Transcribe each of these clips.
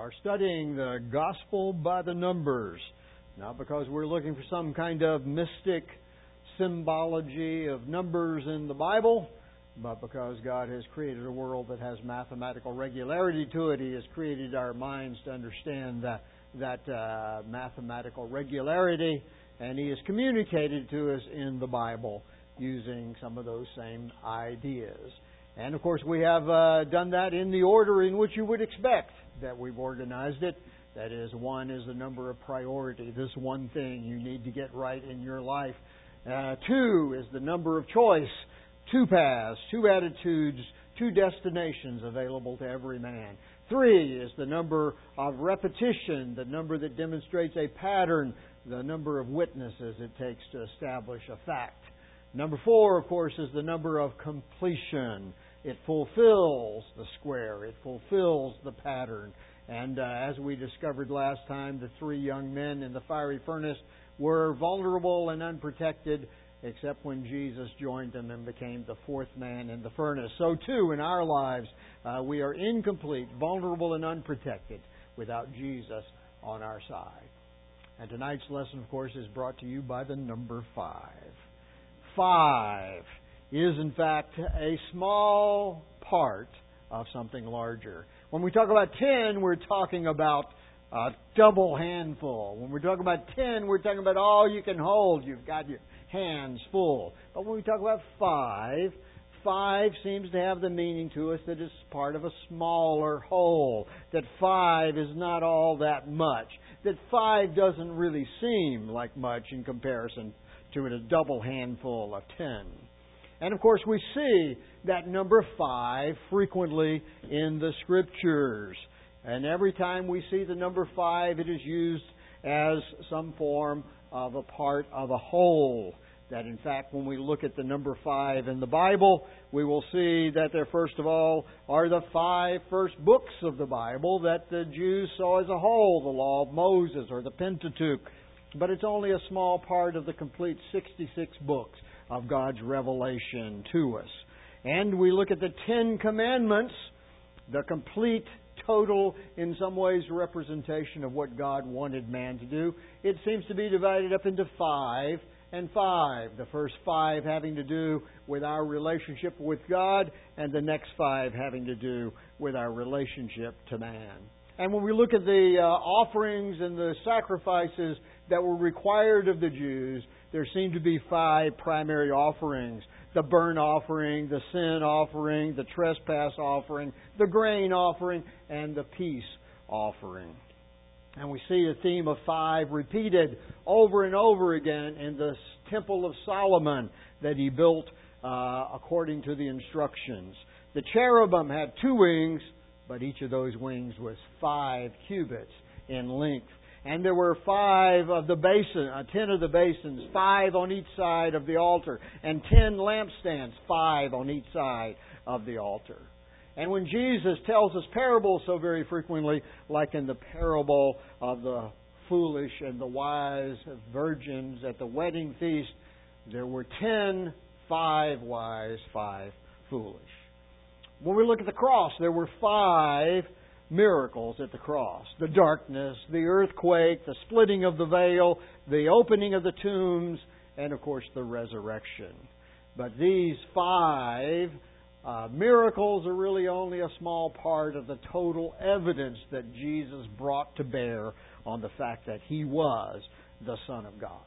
are studying the Gospel by the numbers, not because we're looking for some kind of mystic symbology of numbers in the Bible, but because God has created a world that has mathematical regularity to it. He has created our minds to understand that mathematical regularity, and He has communicated to us in the Bible using some of those same ideas. And, of course, we have done that in the order in which you would expect that we've organized it. That is, 1 is the number of priority, this one thing you need to get right in your life. 2 is the number of choice, 2 paths, 2 attitudes, 2 destinations available to every man. 3 is the number of repetition, the number that demonstrates a pattern, the number of witnesses it takes to establish a fact. Number 4, of course, is the number of completion. It fulfills the square. It fulfills the pattern. And as we discovered last time, the 3 young men in the fiery furnace were vulnerable and unprotected, except when Jesus joined them and became the 4th man in the furnace. So too, in our lives, we are incomplete, vulnerable, and unprotected without Jesus on our side. And tonight's lesson, of course, is brought to you by the number 5. 5 is, in fact, a small part of something larger. When we talk about 10, we're talking about a double handful. When we're talking about 10, we're talking about all you can hold. You've got your hands full. But when we talk about 5 seems to have the meaning to us that it's part of a smaller whole. That 5 is not all that much. That 5 doesn't really seem like much in comparison to a double handful of 10. And of course we see that number 5 frequently in the Scriptures. And every time we see the number 5, it is used as some form of a part of a whole. That in fact, when we look at the number 5 in the Bible, we will see that there, first of all, are the 5 first books of the Bible that the Jews saw as a whole, the Law of Moses or the Pentateuch. But it's only a small part of the complete 66 books of God's revelation to us. And we look at the 10 Commandments, the complete, total, in some ways, representation of what God wanted man to do. It seems to be divided up into 5 and 5. The first 5 having to do with our relationship with God, and the next 5 having to do with our relationship to man. And when we look at the offerings and the sacrifices that were required of the Jews, there seem to be 5 primary offerings. The burnt offering, the sin offering, the trespass offering, the grain offering, and the peace offering. And we see the theme of 5 repeated over and over again in the Temple of Solomon that he built according to the instructions. The cherubim had 2 wings, but each of those wings was 5 cubits in length. And there were 5 of the basin, 10 of the basins, 5 on each side of the altar, and 10 lampstands, 5 on each side of the altar. And when Jesus tells us parables so very frequently, like in the parable of the foolish and the wise virgins at the wedding feast, there were 10, 5 wise, 5 foolish. When we look at the cross, there were 5 miracles at the cross. The darkness, the earthquake, the splitting of the veil, the opening of the tombs, and of course the resurrection. But these 5 miracles are really only a small part of the total evidence that Jesus brought to bear on the fact that He was the Son of God.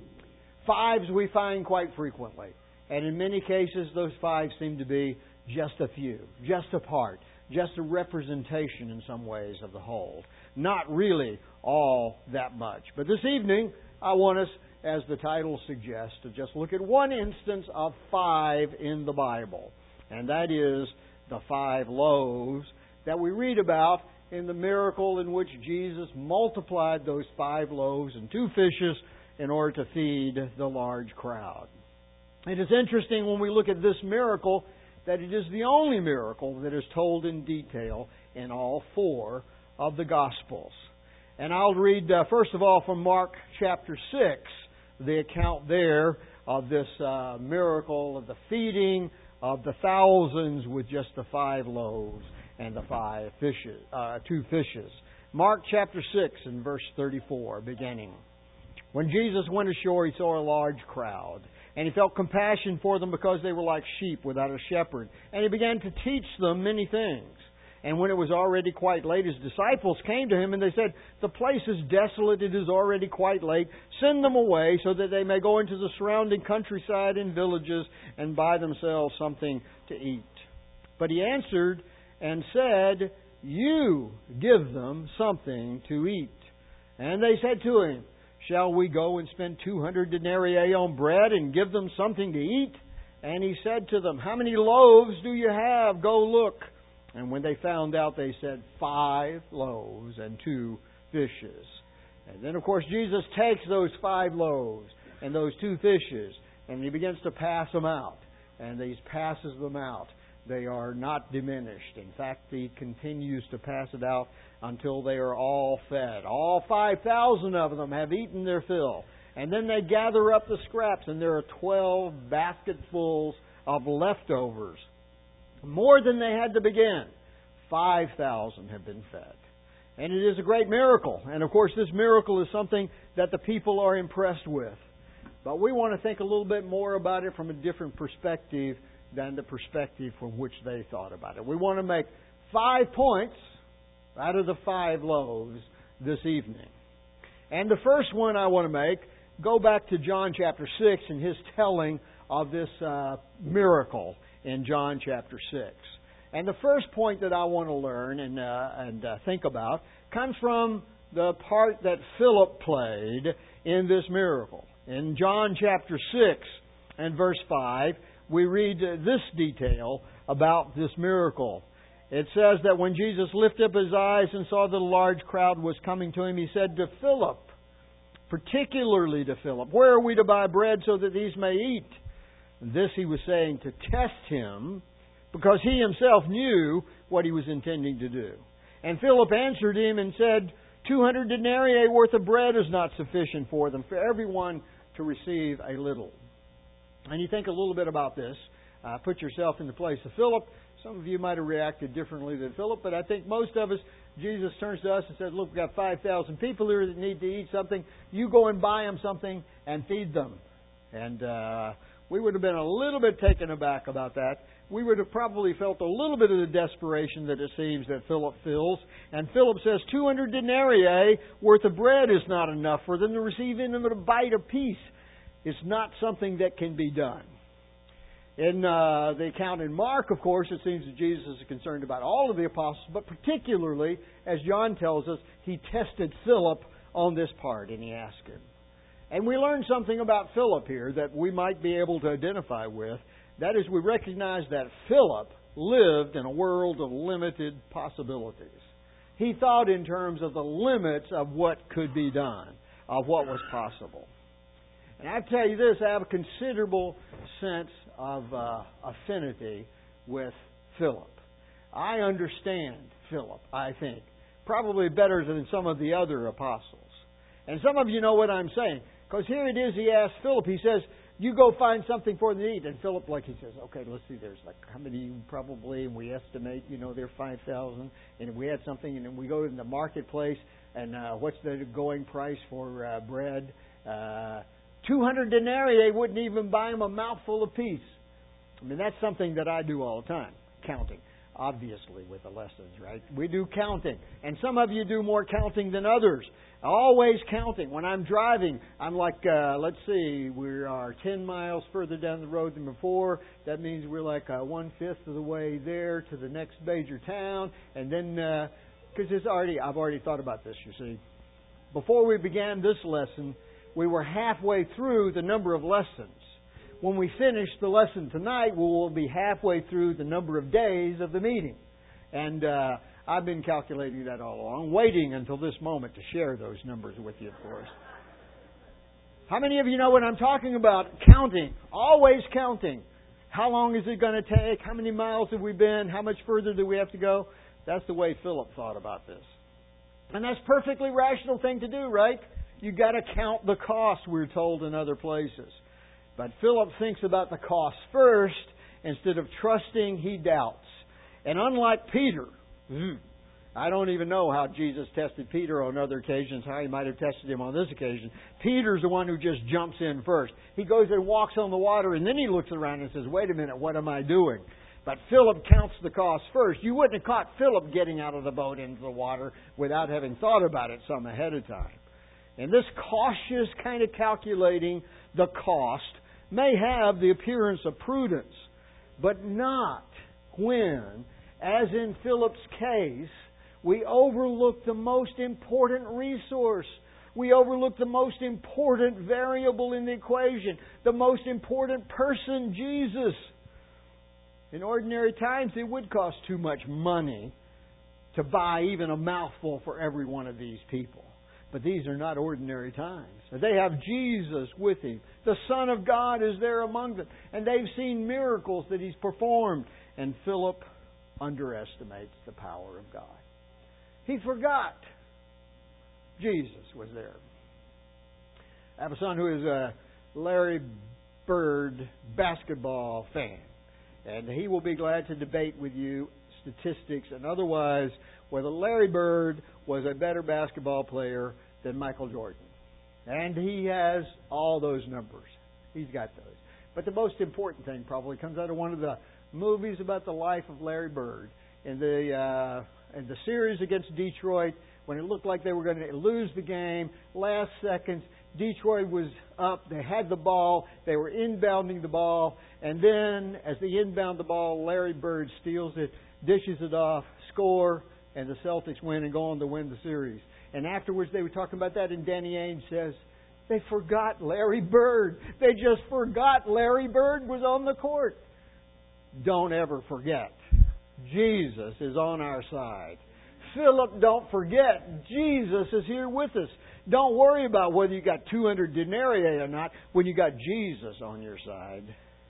5s we find quite frequently. And in many cases, those 5 seem to be just a few, just a part, just a representation in some ways of the whole. Not really all that much. But this evening, I want us, as the title suggests, to just look at one instance of 5 in the Bible. And that is the 5 loaves that we read about in the miracle in which Jesus multiplied those 5 loaves and 2 fishes in order to feed the large crowd. It is interesting when we look at this miracle that it is the only miracle that is told in detail in all 4 of the Gospels. And I'll read, first of all, from Mark chapter 6, the account there of this miracle of the feeding of the thousands with just the 5 loaves and the 2 fishes. Mark chapter 6 and verse 34, beginning. When Jesus went ashore, He saw a large crowd, and He felt compassion for them because they were like sheep without a shepherd. And He began to teach them many things. And when it was already quite late, His disciples came to Him, and they said, "The place is desolate, it is already quite late. Send them away so that they may go into the surrounding countryside and villages and buy themselves something to eat." But He answered and said, "You give them something to eat." And they said to Him, "Shall we go and spend 200 denarii on bread and give them something to eat?" And He said to them, "How many loaves do you have? Go look." And when they found out, they said, 5 loaves and 2 fishes. And then, of course, Jesus takes those 5 loaves and those 2 fishes, and He begins to pass them out. And He passes them out. They are not diminished. In fact, He continues to pass it out until they are all fed. All 5,000 of them have eaten their fill. And then they gather up the scraps, and there are 12 basketfuls of leftovers. More than they had to begin. 5,000 have been fed. And it is a great miracle. And of course, this miracle is something that the people are impressed with. But we want to think a little bit more about it from a different perspective than the perspective from which they thought about it. We want to make 5 points out of the 5 loaves this evening. And the first one I want to make, go back to John chapter 6 and His telling of this miracle in John chapter 6. And the first point that I want to learn and think about comes from the part that Philip played in this miracle. In John chapter 6 and verse 5, we read this detail about this miracle. It says that when Jesus lifted up His eyes and saw that a large crowd was coming to Him, He said to Philip, particularly to Philip, "Where are we to buy bread so that these may eat?" This He was saying to test Him, because He Himself knew what He was intending to do. And Philip answered Him and said, 200 denarii worth of bread is not sufficient for them, for everyone to receive a little. And you think a little bit about this. Put yourself in the place of Philip. Some of you might have reacted differently than Philip, but I think most of us, Jesus turns to us and says, "Look, we've got 5,000 people here that need to eat something. You go and buy them something and feed them." And we would have been a little bit taken aback about that. We would have probably felt a little bit of the desperation that it seems that Philip feels. And Philip says 200 denarii worth of bread is not enough for them to receive even a bite apiece. It's not something that can be done. In the account in Mark, of course, it seems that Jesus is concerned about all of the apostles, but particularly, as John tells us, He tested Philip on this part, and He asked him. And we learn something about Philip here that we might be able to identify with. That is, we recognize that Philip lived in a world of limited possibilities. He thought in terms of the limits of what could be done, of what was possible. And I tell you this, I have a considerable sense of affinity with Philip. I understand Philip, I think, probably better than some of the other apostles. And some of you know what I'm saying. Because here it is, he asks Philip, he says, "You go find something for them to eat." And Philip, he says, "Okay, let's see, there's how many probably, and we estimate, there are 5,000. And if we had something, and then we go in the marketplace, and what's the going price for bread? 200 denarii wouldn't even buy them a mouthful apiece." I mean, that's something that I do all the time, counting. Obviously, with the lessons, right? We do counting. And some of you do more counting than others. Always counting. When I'm driving, I'm like, let's see, we are 10 miles further down the road than before. That means we're like 1/5 of the way there to the next major town. And then, because I've already thought about this, you see. Before we began this lesson, we were halfway through the number of lessons. When we finish the lesson tonight, we will be halfway through the number of days of the meeting. And I've been calculating that all along, waiting until this moment to share those numbers with you, of course. How many of you know what I'm talking about? Counting. Always counting. How long is it going to take? How many miles have we been? How much further do we have to go? That's the way Philip thought about this. And that's a perfectly rational thing to do, right? You've got to count the cost, we're told in other places. But Philip thinks about the cost first. Instead of trusting, he doubts. And unlike Peter, I don't even know how Jesus tested Peter on other occasions, how He might have tested him on this occasion. Peter's the one who just jumps in first. He goes and walks on the water, and then he looks around and says, wait a minute, what am I doing? But Philip counts the cost first. You wouldn't have caught Philip getting out of the boat into the water without having thought about it some ahead of time. And this cautious kind of calculating the cost may have the appearance of prudence, but not when, as in Philip's case, we overlook the most important resource. We overlook the most important variable in the equation, the most important person, Jesus. In ordinary times, it would cost too much money to buy even a mouthful for every one of these people. But these are not ordinary times. They have Jesus with Him. The Son of God is there among them. And they've seen miracles that He's performed. And Philip underestimates the power of God. He forgot Jesus was there. I have a son who is a Larry Bird basketball fan. And he will be glad to debate with you statistics and otherwise whether Larry Bird was a better basketball player than Michael Jordan. And he has all those numbers. He's got those. But the most important thing probably comes out of one of the movies about the life of Larry Bird. In the series against Detroit, when it looked like they were going to lose the game, last seconds, Detroit was up, they had the ball, they were inbounding the ball, and then as they inbound the ball, Larry Bird steals it, dishes it off, score, and the Celtics win and go on to win the series. And afterwards they were talking about that, and Danny Ainge says, they forgot Larry Bird. They just forgot Larry Bird was on the court. Don't ever forget. Jesus is on our side. Philip, don't forget, Jesus is here with us. Don't worry about whether you got 200 denarii or not when you got Jesus on your side.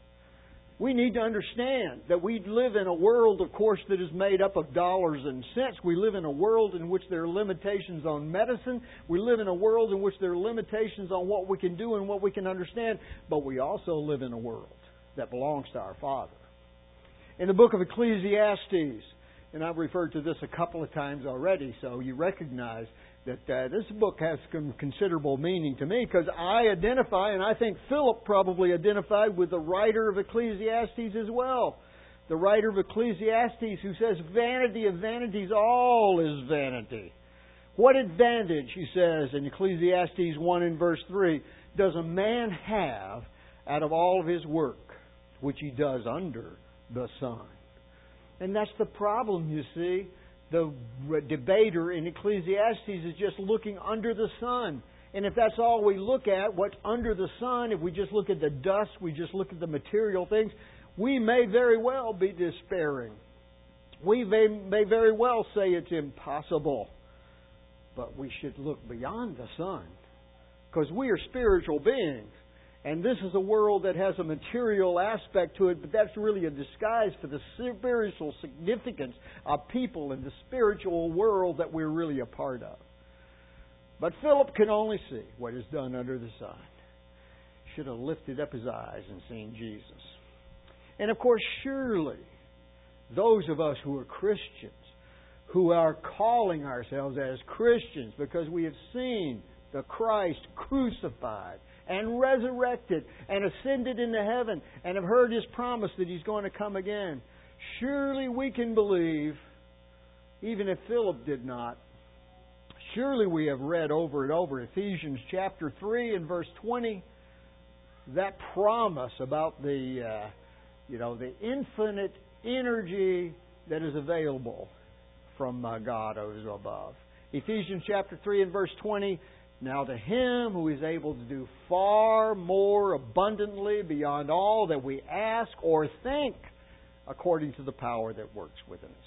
We need to understand that we live in a world, of course, that is made up of dollars and cents. We live in a world in which there are limitations on medicine. We live in a world in which there are limitations on what we can do and what we can understand. But we also live in a world that belongs to our Father. In the book of Ecclesiastes, and I've referred to this a couple of times already, so you recognize that this book has some considerable meaning to me because I identify, and I think Philip probably identified with the writer of Ecclesiastes as well. The writer of Ecclesiastes who says, vanity of vanities, all is vanity. What advantage, he says in Ecclesiastes 1 and verse 3, does a man have out of all of his work, which he does under the sun? And that's the problem, you see. The debater in Ecclesiastes is just looking under the sun. And if that's all we look at, what's under the sun, if we just look at the dust, we just look at the material things, we may very well be despairing. We may very well say it's impossible. But we should look beyond the sun. Because we are spiritual beings. And this is a world that has a material aspect to it, but that's really a disguise for the spiritual significance of people in the spiritual world that we're really a part of. But Philip can only see what is done under the sun. Should have lifted up his eyes and seen Jesus. And of course, surely, those of us who are Christians, who are calling ourselves as Christians because we have seen the Christ crucified and resurrected and ascended into heaven and have heard His promise that He's going to come again. Surely we can believe, even if Philip did not, surely we have read over and over Ephesians chapter 3 and verse 20, that promise about the infinite energy that is available from God who is above. Ephesians chapter 3 and verse 20, now to Him who is able to do far more abundantly beyond all that we ask or think, according to the power that works within us.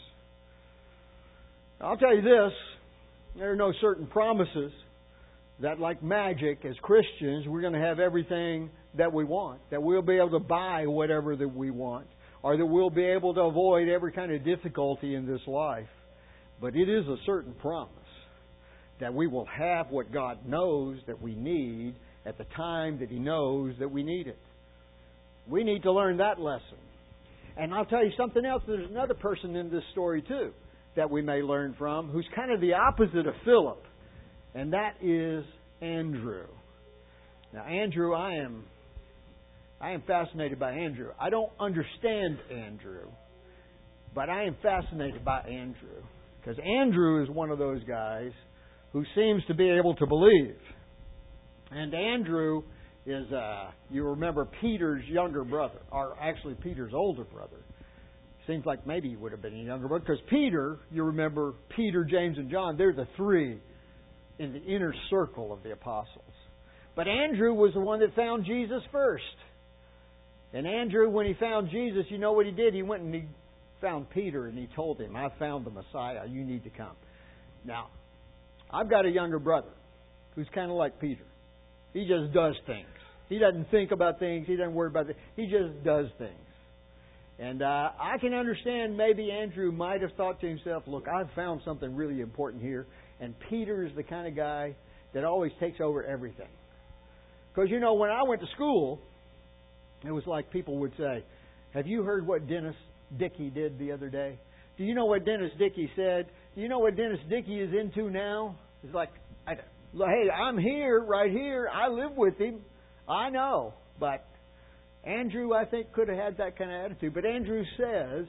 Now, I'll tell you this, there are no certain promises that like magic as Christians we're going to have everything that we want, that we'll be able to buy whatever that we want, or that we'll be able to avoid every kind of difficulty in this life. But it is a certain promise that we will have what God knows that we need at the time that He knows that we need it. We need to learn that lesson. And I'll tell you something else. There's another person in this story too. that we may learn from, who's kind of the opposite of Philip, and that is Andrew. Now, Andrew, I am fascinated by Andrew. I don't understand Andrew, but I am fascinated by Andrew, because Andrew is one of those guys who seems to be able to believe. And Andrew is, you remember, Peter's younger brother, or actually Peter's older brother. Seems like maybe he would have been a younger brother, because Peter, you remember, Peter, James, and John, they're the three in the inner circle of the apostles. But Andrew was the one that found Jesus first. And Andrew, when he found Jesus, you know what he did? He went and he found Peter and he told him, I found the Messiah, you need to come. Now, I've got a younger brother who's kind of like Peter. He just does things. He doesn't think about things. He doesn't worry about things. He just does things. And I can understand maybe Andrew might have thought to himself, look, I've found something really important here. And Peter is the kind of guy that always takes over everything. Because, you know, when I went to school, it was like people would say, have you heard what Dennis Dickey did the other day? Do you know what Dennis Dickey said? Do you know what Dennis Dickey is into now? It's like, hey, I'm here, right here. I live with him. I know. But Andrew, I think, could have had that kind of attitude. But Andrew says,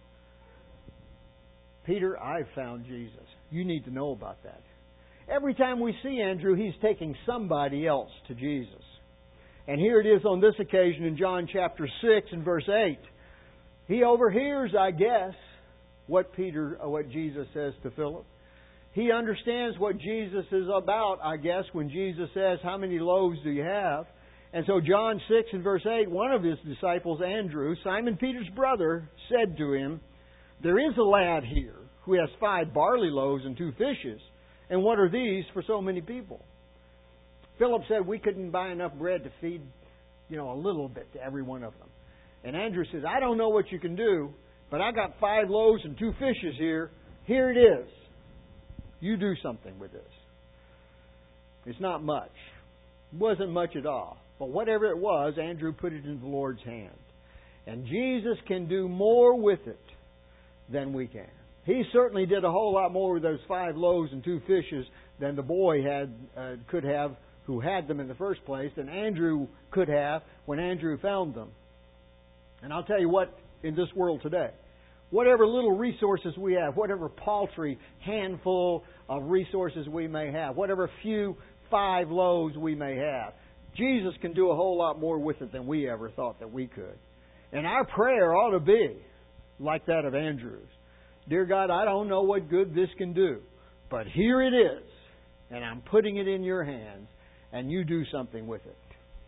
Peter, I've found Jesus. You need to know about that. Every time we see Andrew, he's taking somebody else to Jesus. And here it is on this occasion in John chapter 6 and verse 8. He overhears, I guess, what Jesus says to Philip. He understands what Jesus is about, I guess, when Jesus says, how many loaves do you have? And so John 6 and verse 8, one of his disciples, Andrew, Simon Peter's brother, said to him, there is a lad here who has 5 barley loaves and 2 fishes. And what are these for so many people? Philip said we couldn't buy enough bread to feed, a little bit to every one of them. And Andrew says, I don't know what you can do, but I got 5 loaves and 2 fishes here. Here it is. You do something with this. It's not much. It wasn't much at all. But whatever it was, Andrew put it in the Lord's hand. And Jesus can do more with it than we can. He certainly did a whole lot more with those 5 loaves and 2 fishes than the boy could have, who had them in the first place, than Andrew could have when Andrew found them. And I'll tell you what, in this world today, whatever little resources we have, whatever paltry handful of resources we may have, whatever few 5 loaves we may have, Jesus can do a whole lot more with it than we ever thought that we could. And our prayer ought to be like that of Andrew's. Dear God, I don't know what good this can do, but here it is, and I'm putting it in your hands, and you do something with it.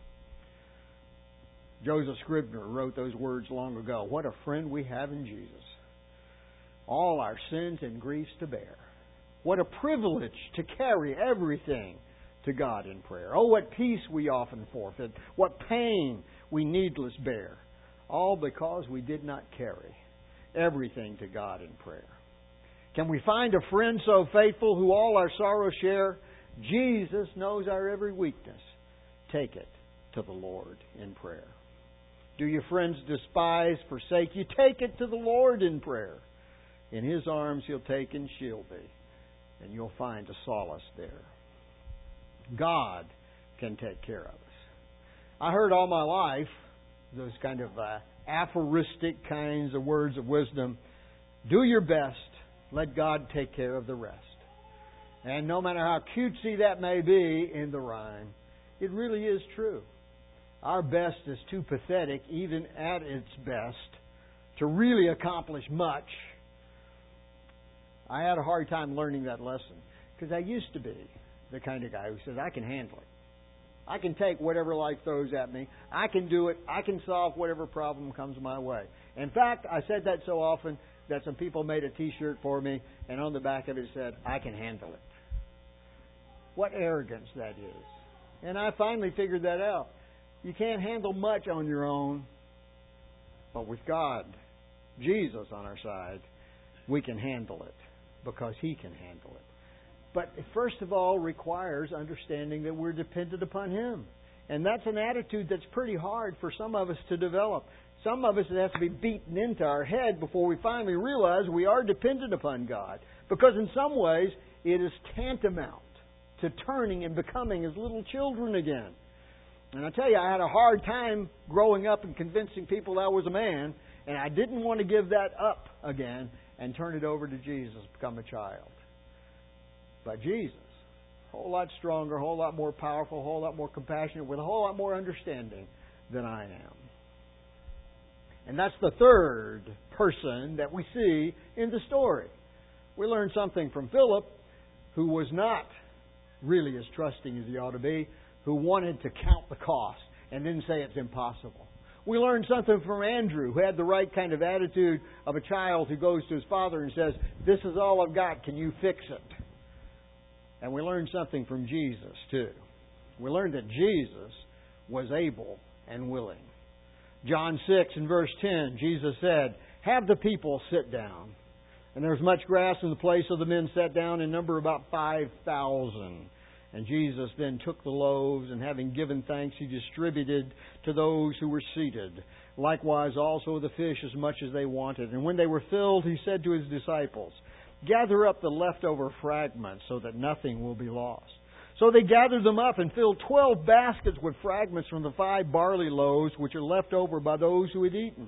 Joseph Scribner wrote those words long ago. What a friend we have in Jesus. All our sins and griefs to bear. What a privilege to carry everything to God in prayer. Oh, what peace we often forfeit. What pain we needless bear. All because we did not carry everything to God in prayer. Can we find a friend so faithful who all our sorrows share? Jesus knows our every weakness. Take it to the Lord in prayer. Do your friends despise, forsake you? Take it to the Lord in prayer. In His arms He'll take and shield thee, and you'll find a solace there. God can take care of us. I heard all my life those kind of aphoristic kinds of words of wisdom. Do your best. Let God take care of the rest. And no matter how cutesy that may be in the rhyme, it really is true. Our best is too pathetic, even at its best, to really accomplish much. I had a hard time learning that lesson because I used to be the kind of guy who says, I can handle it. I can take whatever life throws at me. I can do it. I can solve whatever problem comes my way. In fact, I said that so often that some people made a T-shirt for me, and on the back of it said, I can handle it. What arrogance that is. And I finally figured that out. You can't handle much on your own, but with God, Jesus on our side, we can handle it because He can handle it. But it first of all requires understanding that we're dependent upon Him. And that's an attitude that's pretty hard for some of us to develop. Some of us, it has to be beaten into our head before we finally realize we are dependent upon God. Because in some ways, it is tantamount to turning and becoming as little children again. And I tell you, I had a hard time growing up and convincing people I was a man, and I didn't want to give that up again and turn it over to Jesus, become a child. But Jesus, a whole lot stronger, a whole lot more powerful, a whole lot more compassionate, with a whole lot more understanding than I am. And that's the third person that we see in the story. We learn something from Philip, who was not really as trusting as he ought to be, who wanted to count the cost and then say it's impossible. We learn something from Andrew, who had the right kind of attitude of a child who goes to his father and says, "This is all I've got, can you fix it?" And we learn something from Jesus, too. We learned that Jesus was able and willing. John 6 and verse 10, Jesus said, "Have the people sit down." And there was much grass in the place, so the men sat down, in number about 5,000. And Jesus then took the loaves, and having given thanks, He distributed to those who were seated. Likewise also the fish, as much as they wanted. And when they were filled, He said to His disciples, "Gather up the leftover fragments, so that nothing will be lost." So they gathered them up and filled 12 baskets with fragments from the 5 barley loaves, which are left over by those who had eaten.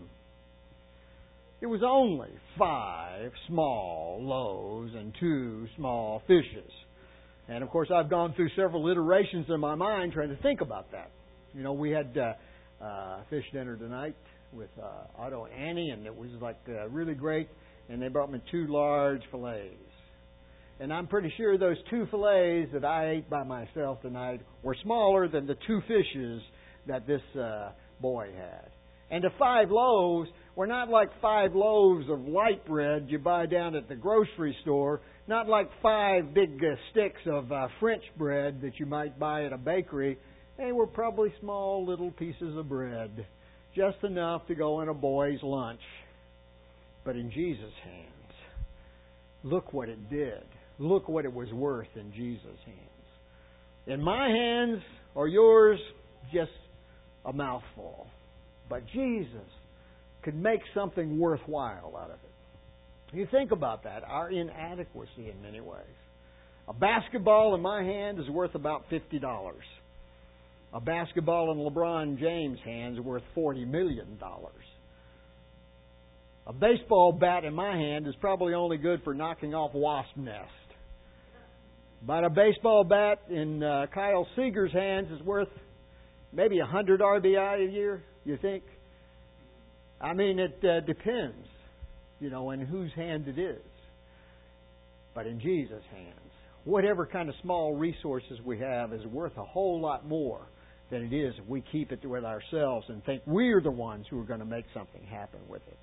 It was only 5 small loaves and 2 small fishes. And of course, I've gone through several iterations in my mind trying to think about that. You know, we had fish dinner tonight with Otto and Annie, and it was really great. And they brought me 2 large fillets. And I'm pretty sure those 2 fillets that I ate by myself tonight were smaller than the 2 fishes that this boy had. And the 5 loaves were not like 5 loaves of light bread you buy down at the grocery store, not like 5 big sticks of French bread that you might buy at a bakery. They were probably small little pieces of bread, just enough to go in a boy's lunch. But in Jesus' hands, look what it did. Look what it was worth in Jesus' hands. In my hands or yours, just a mouthful. But Jesus could make something worthwhile out of it. You think about that, our inadequacy in many ways. A basketball in my hand is worth about $50. A basketball in LeBron James' hands is worth $40 million. A baseball bat in my hand is probably only good for knocking off wasp nests. But a baseball bat in Kyle Seager's hands is worth maybe 100 RBI a year, you think? I mean, it depends, in whose hand it is. But in Jesus' hands, whatever kind of small resources we have is worth a whole lot more than it is if we keep it with ourselves and think we're the ones who are going to make something happen with it.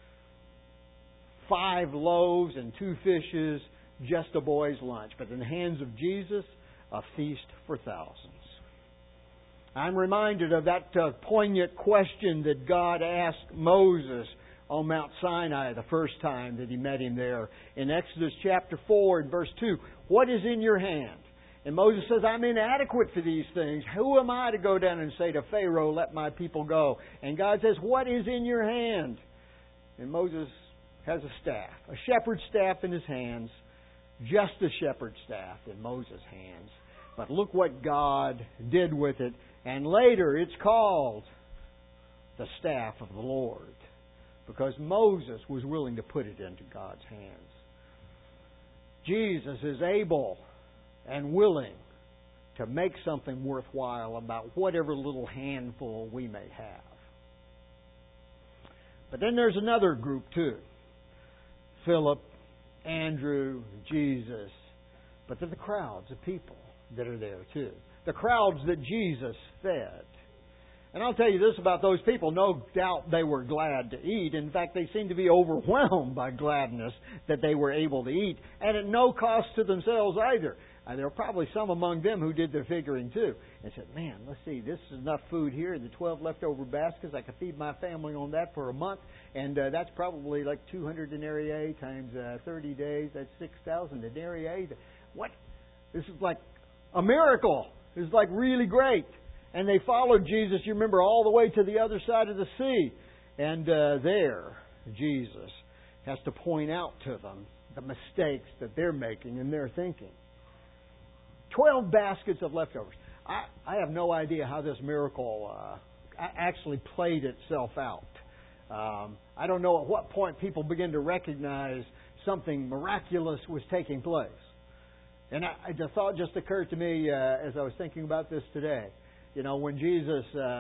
5 loaves and 2 fishes, just a boy's lunch. But in the hands of Jesus, a feast for thousands. I'm reminded of that poignant question that God asked Moses on Mount Sinai the first time that He met him there. In Exodus chapter 4 and verse 2, "What is in your hand?" And Moses says, "I'm inadequate for these things. Who am I to go down and say to Pharaoh, 'Let my people go'?" And God says, "What is in your hand?" And Moses has a staff, a shepherd's staff in his hands, just a shepherd's staff in Moses' hands. But look what God did with it. And later it's called the staff of the Lord, because Moses was willing to put it into God's hands. Jesus is able and willing to make something worthwhile about whatever little handful we may have. But then there's another group too. Philip, Andrew, Jesus. But there are the crowds of people that are there too. The crowds that Jesus fed. And I'll tell you this about those people. No doubt they were glad to eat. In fact, they seemed to be overwhelmed by gladness that they were able to eat. And at no cost to themselves either. There were probably some among them who did their figuring too. And said, "Man, let's see, this is enough food here. The 12 leftover baskets, I could feed my family on that for a month. And that's probably like 200 denarii times 30 days. That's 6,000 denarii. What? This is like a miracle. This is like really great." And they followed Jesus, you remember, all the way to the other side of the sea. And there, Jesus has to point out to them the mistakes that they're making in their thinking. 12 baskets of leftovers. I have no idea how this miracle actually played itself out. I don't know at what point people begin to recognize something miraculous was taking place. And the thought just occurred to me as I was thinking about this today. You know, when Jesus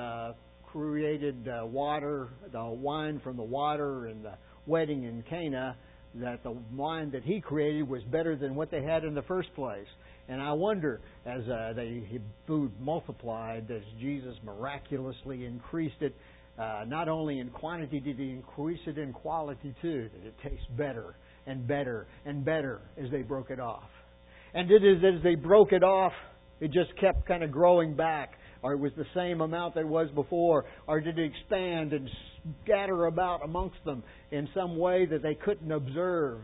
created water, the wine from the water in the wedding in Cana, that the wine that He created was better than what they had in the first place. And I wonder, as food multiplied, as Jesus miraculously increased it, not only in quantity did He increase it in quality too, that it tastes better and better and better as they broke it off. And as they broke it off, it just kept kind of growing back, or it was the same amount that it was before, or did it expand and scatter about amongst them in some way that they couldn't observe,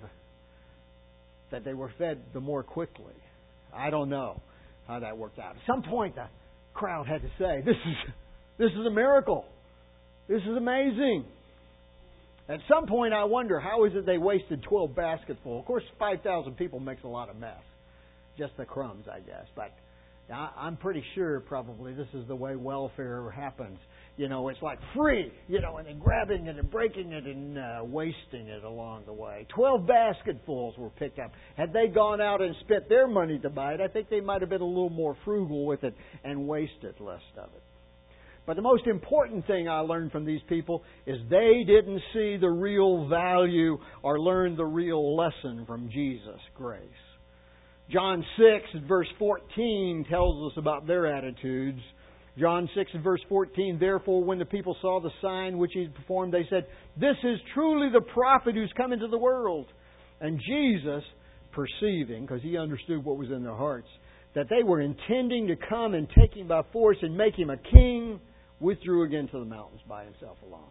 that they were fed the more quickly. I don't know how that worked out. At some point, the crowd had to say, "This is a miracle. This is amazing." At some point, I wonder, how is it they wasted 12 basketfuls? Of course, 5,000 people makes a lot of mess. Just the crumbs, I guess. But I'm pretty sure probably this is the way welfare happens. You know, it's like free, and then grabbing it and breaking it and wasting it along the way. 12 basketfuls were picked up. Had they gone out and spent their money to buy it, I think they might have been a little more frugal with it and wasted less of it. But the most important thing I learned from these people is they didn't see the real value or learn the real lesson from Jesus' grace. John 6 verse 14 tells us about their attitudes. John 6 verse 14, "Therefore, when the people saw the sign which He performed, they said, 'This is truly the prophet who's come into the world.' And Jesus, perceiving," because He understood what was in their hearts, that they were intending to come and take Him by force and make Him a king, withdrew again to the mountains by Himself alone.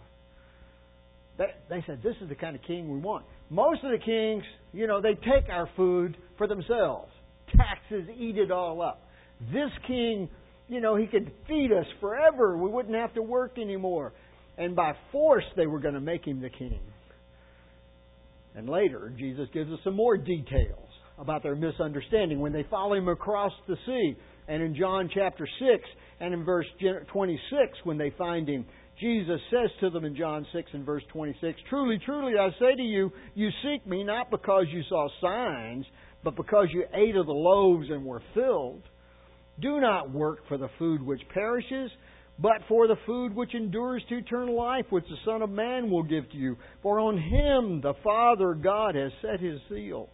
They said, "This is the kind of king we want." Most of the kings, they take our food for themselves. Taxes eat it all up. This king, he could feed us forever. We wouldn't have to work anymore. And by force, they were going to make Him the king. And later, Jesus gives us some more details about their misunderstanding when they follow Him across the sea. And in John chapter 6 and in verse 26, when they find Him, Jesus says to them in John 6 and verse 26, "Truly, truly, I say to you, you seek Me not because you saw signs, but because you ate of the loaves and were filled. Do not work for the food which perishes, but for the food which endures to eternal life, which the Son of Man will give to you. For on Him the Father God has set His seal."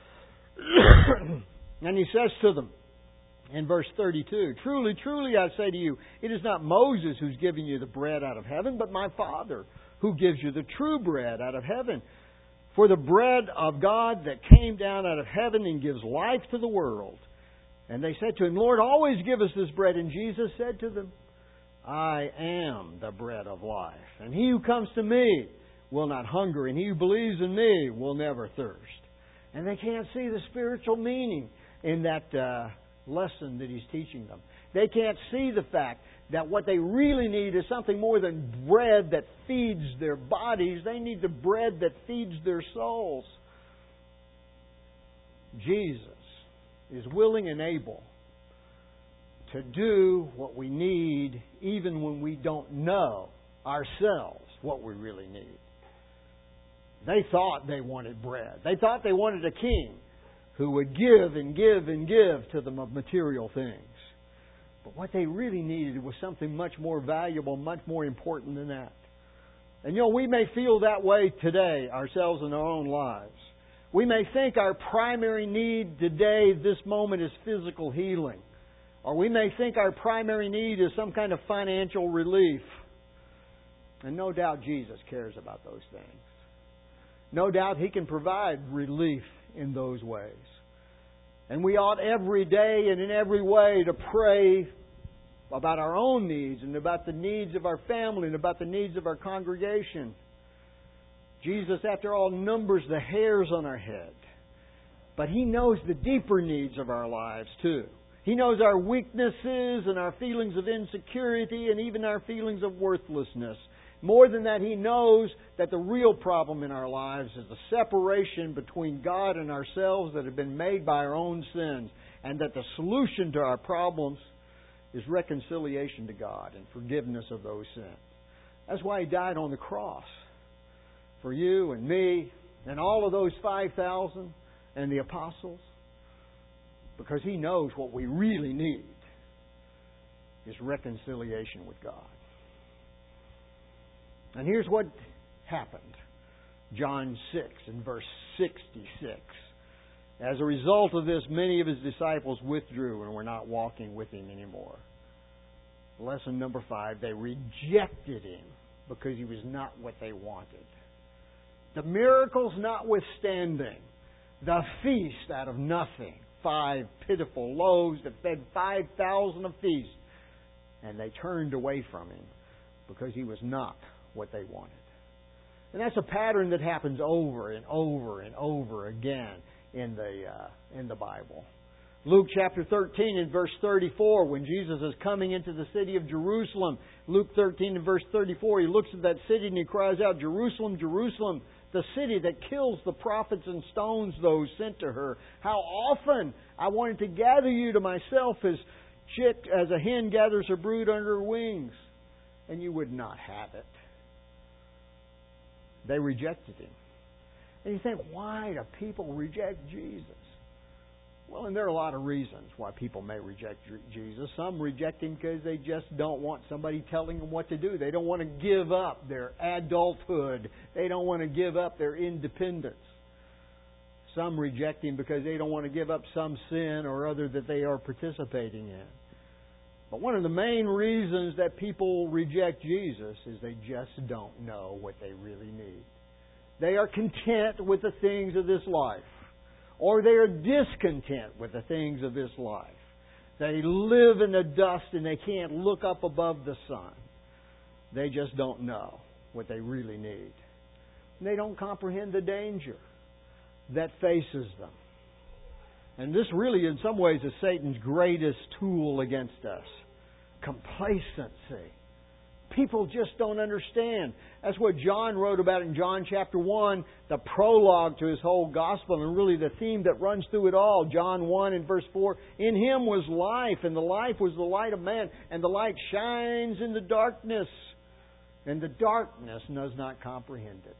And He says to them, in verse 32, "Truly, truly, I say to you, it is not Moses who's giving you the bread out of heaven, but My Father who gives you the true bread out of heaven. For the bread of God that came down out of heaven and gives life to the world." And they said to Him, "Lord, always give us this bread." And Jesus said to them, "I am the bread of life. And he who comes to Me will not hunger, and he who believes in Me will never thirst." And they can't see the spiritual meaning in that lesson that He's teaching them. They can't see the fact that what they really need is something more than bread that feeds their bodies. They need the bread that feeds their souls. Jesus is willing and able to do what we need even when we don't know ourselves what we really need. They thought they wanted bread. They thought they wanted a king who would give and give and give to them of material things. But what they really needed was something much more valuable, much more important than that. And we may feel that way today ourselves in our own lives. We may think our primary need today, this moment, is physical healing. Or we may think our primary need is some kind of financial relief. And no doubt Jesus cares about those things. No doubt He can provide relief in those ways. And we ought every day and in every way to pray about our own needs and about the needs of our family and about the needs of our congregation. Jesus, after all, numbers the hairs on our head. But He knows the deeper needs of our lives too. He knows our weaknesses and our feelings of insecurity and even our feelings of worthlessness. More than that, He knows that the real problem in our lives is the separation between God and ourselves that have been made by our own sins, and that the solution to our problems is reconciliation to God and forgiveness of those sins. That's why He died on the cross. For you and me and all of those 5,000 and the apostles. Because He knows what we really need is reconciliation with God. And here's what happened. John 6 and verse 66. As a result of this, many of His disciples withdrew and were not walking with Him anymore. Lesson number 5, they rejected Him because He was not what they wanted. The miracles notwithstanding, the feast out of nothing, 5 pitiful loaves that fed 5,000 a feast, and they turned away from Him because He was not what they wanted. And that's a pattern that happens over and over and over again in the Bible. Luke chapter 13 and verse 34, when Jesus is coming into the city of Jerusalem, Luke 13 and verse 34, He looks at that city and He cries out, "Jerusalem, Jerusalem, the city that kills the prophets and stones those sent to her. How often I wanted to gather you to myself as a hen gathers her brood under her wings, and you would not have it." They rejected Him. And you think, why do people reject Jesus? Well, and there are a lot of reasons why people may reject Jesus. Some reject Him because they just don't want somebody telling them what to do. They don't want to give up their adulthood. They don't want to give up their independence. Some reject Him because they don't want to give up some sin or other that they are participating in. But one of the main reasons that people reject Jesus is they just don't know what they really need. They are content with the things of this life. Or they are discontent with the things of this life. They live in the dust and they can't look up above the sun. They just don't know what they really need. And they don't comprehend the danger that faces them. And this really, in some ways, is Satan's greatest tool against us. Complacency. People just don't understand. That's what John wrote about in John chapter 1, the prologue to his whole gospel, and really the theme that runs through it all. John 1 and verse 4, "In Him was life, and the life was the light of man, and the light shines in the darkness, and the darkness does not comprehend it."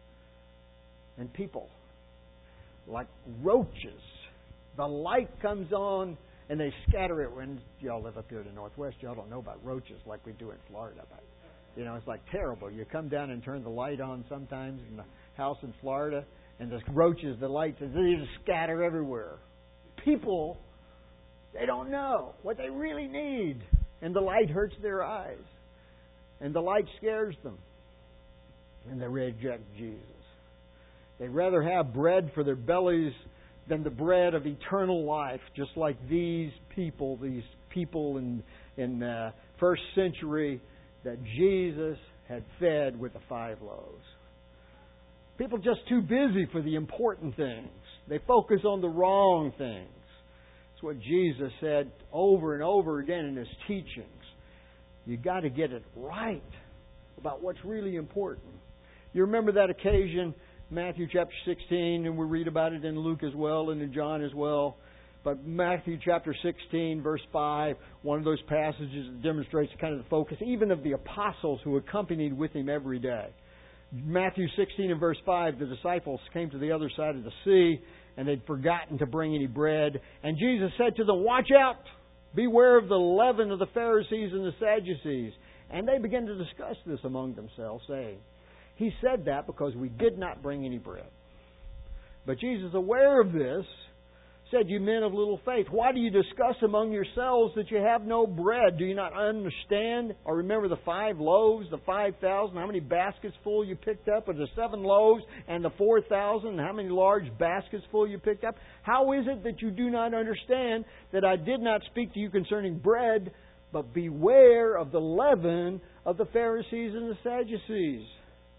And people, like roaches, the light comes on, and they scatter it. When y'all live up here in the Northwest, y'all don't know about roaches like we do in Florida. But, it's like terrible. You come down and turn the light on sometimes in the house in Florida, and the roaches, the lights, they just scatter everywhere. People, they don't know what they really need. And the light hurts their eyes. And the light scares them. And they reject Jesus. They'd rather have bread for their bellies than the bread of eternal life, just like these people in the first century that Jesus had fed with the 5 loaves. People just too busy for the important things. They focus on the wrong things. That's what Jesus said over and over again in His teachings. You've got to get it right about what's really important. You remember that occasion, Matthew chapter 16, and we read about it in Luke as well and in John as well. But Matthew chapter 16, verse 5, one of those passages that demonstrates kind of the focus even of the apostles who accompanied with Him every day. Matthew 16 and verse 5, the disciples came to the other side of the sea, and they'd forgotten to bring any bread. And Jesus said to them, "Watch out! Beware of the leaven of the Pharisees and the Sadducees." And they began to discuss this among themselves, saying, "He said that because we did not bring any bread." But Jesus, aware of this, said, "You men of little faith, why do you discuss among yourselves that you have no bread? Do you not understand? Or remember the 5 loaves, the 5,000, how many baskets full you picked up? Or the 7 loaves and the 4,000, how many large baskets full you picked up? How is it that you do not understand that I did not speak to you concerning bread, but beware of the leaven of the Pharisees and the Sadducees?"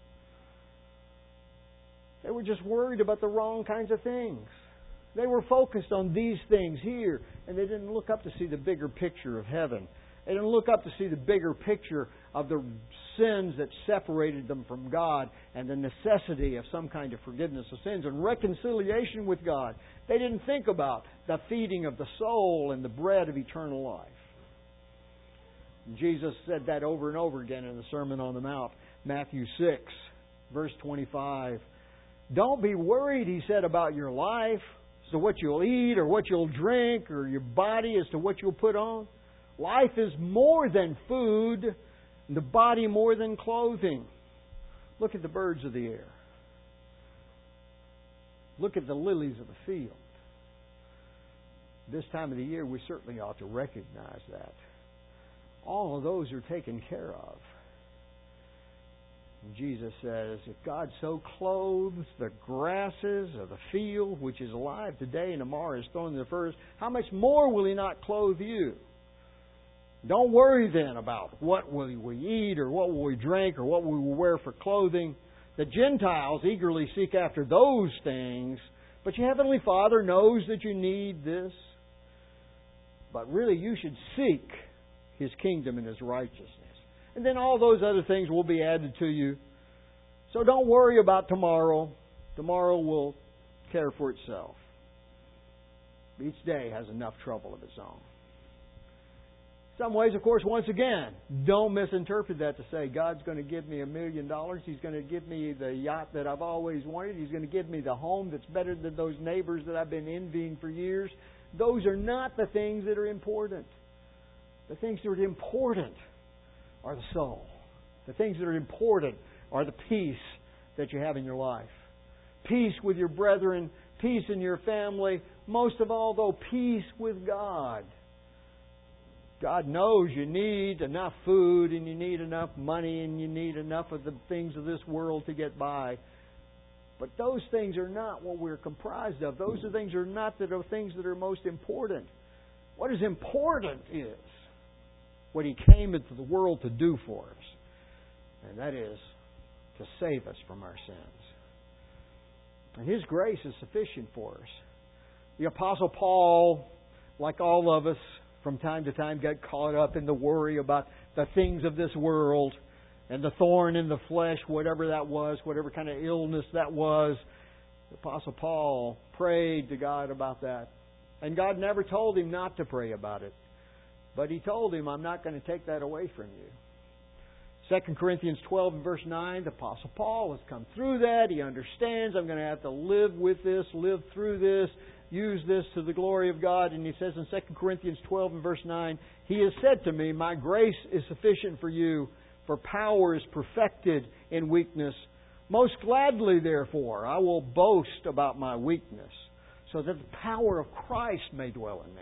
They were just worried about the wrong kinds of things. They were focused on these things here, and they didn't look up to see the bigger picture of heaven. They didn't look up to see the bigger picture of the sins that separated them from God and the necessity of some kind of forgiveness of sins and reconciliation with God. They didn't think about the feeding of the soul and the bread of eternal life. Jesus said that over and over again in the Sermon on the Mount, Matthew 6, verse 25. Don't be worried, He said, about your life, as to what you'll eat or what you'll drink, or your body as to what you'll put on. Life is more than food, and the body more than clothing. Look at the birds of the air. Look at the lilies of the field. This time of the year, we certainly ought to recognize that. All of those are taken care of. And Jesus says, if God so clothes the grasses of the field, which is alive today and tomorrow is thrown in the furnace, how much more will He not clothe you? Don't worry then about what will we eat or what will we drink or what we will wear for clothing. The Gentiles eagerly seek after those things, but your Heavenly Father knows that you need this. But really you should seek His kingdom and His righteousness. And then all those other things will be added to you. So don't worry about tomorrow. Tomorrow will care for itself. Each day has enough trouble of its own. Some ways, of course, once again, don't misinterpret that to say God's going to give me $1 million. He's going to give me the yacht that I've always wanted. He's going to give me the home that's better than those neighbors that I've been envying for years. Those are not the things that are important. The things that are important are the soul. The things that are important are the peace that you have in your life. Peace with your brethren, peace in your family, most of all, though, peace with God. God knows you need enough food and you need enough money and you need enough of the things of this world to get by. But those things are not what we're comprised of. Those are things are not the things that are most important. What is important is what He came into the world to do for us. And that is to save us from our sins. And His grace is sufficient for us. The Apostle Paul, like all of us, from time to time got caught up in the worry about the things of this world and the thorn in the flesh, whatever that was, whatever kind of illness that was. The Apostle Paul prayed to God about that. And God never told him not to pray about it. But He told him, I'm not going to take that away from you. 2 Corinthians 12 and verse 9, the Apostle Paul has come through that. He understands I'm going to have to live with this, live through this, use this to the glory of God. And he says in 2 Corinthians 12 and verse 9, He has said to me, my grace is sufficient for you, for power is perfected in weakness. Most gladly, therefore, I will boast about my weakness, so that the power of Christ may dwell in me.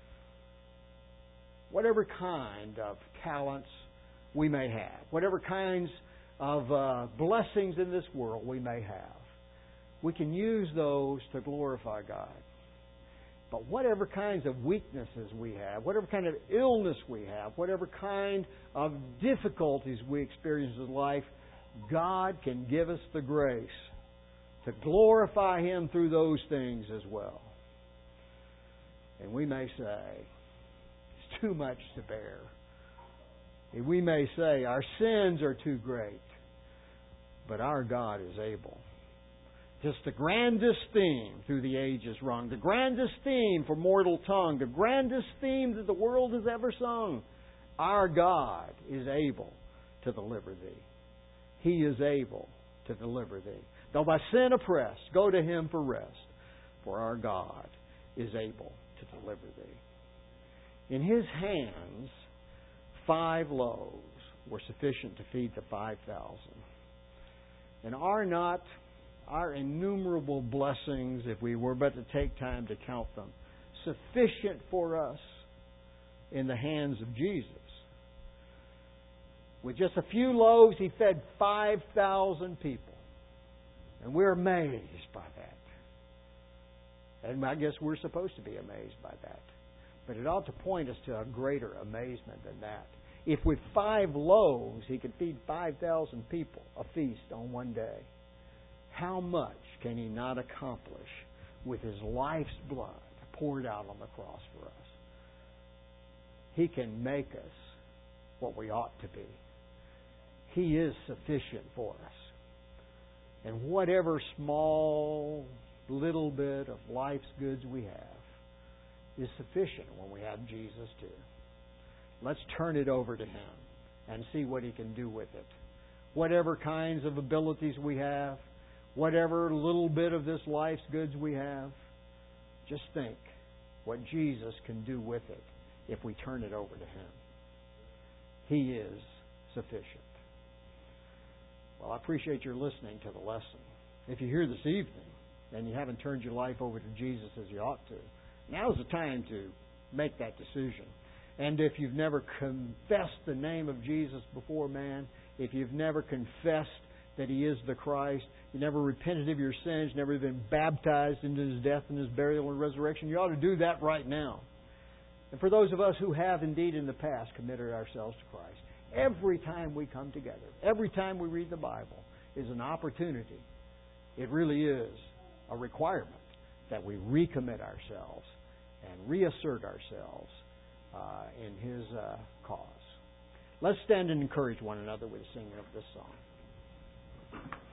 Whatever kind of talents we may have, whatever kinds of blessings in this world we may have, we can use those to glorify God. But whatever kinds of weaknesses we have, whatever kind of illness we have, whatever kind of difficulties we experience in life, God can give us the grace to glorify Him through those things as well. And we may say, it's too much to bear. And we may say, our sins are too great. But our God is able. Just the grandest theme through the ages rung, the grandest theme for mortal tongue, the grandest theme that the world has ever sung. Our God is able to deliver thee. He is able to deliver thee. Though by sin oppressed, go to Him for rest, for our God is able to deliver thee. In His hands, 5 loaves were sufficient to feed the 5,000. And are not our innumerable blessings, if we were but to take time to count them, sufficient for us in the hands of Jesus? With just a few loaves, He fed 5,000 people. And we're amazed by that. And I guess we're supposed to be amazed by that. But it ought to point us to a greater amazement than that. If with 5 loaves He could feed 5,000 people, a feast on one day, how much can He not accomplish with His life's blood poured out on the cross for us? He can make us what we ought to be. He is sufficient for us. And whatever small little bit of life's goods we have is sufficient when we have Jesus too. Let's turn it over to Him and see what He can do with it. Whatever kinds of abilities we have, whatever little bit of this life's goods we have, just think what Jesus can do with it if we turn it over to Him. He is sufficient. Well, I appreciate your listening to the lesson. If you're here this evening and you haven't turned your life over to Jesus as you ought to, now's the time to make that decision. And if you've never confessed the name of Jesus before man, if you've never confessed that He is the Christ, you never repented of your sins, never been baptized into His death and His burial and resurrection, you ought to do that right now. And for those of us who have indeed in the past committed ourselves to Christ, every time we come together, every time we read the Bible is an opportunity. It really is a requirement that we recommit ourselves and reassert ourselves in His cause. Let's stand and encourage one another with the singing of this song.